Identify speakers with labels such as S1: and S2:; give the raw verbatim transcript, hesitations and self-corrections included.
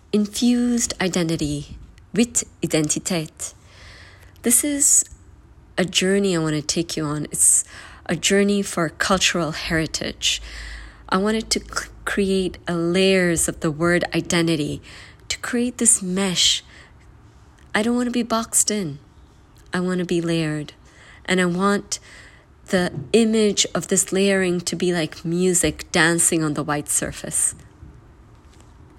S1: infused identity with Identität. This is a journey I want to take you on. It's a journey for cultural heritage. I wanted to c- create a layers of the word identity to create this mesh. I don't want to be boxed in. I want to be layered. And I want the image of this layering to be like music dancing on the white surface.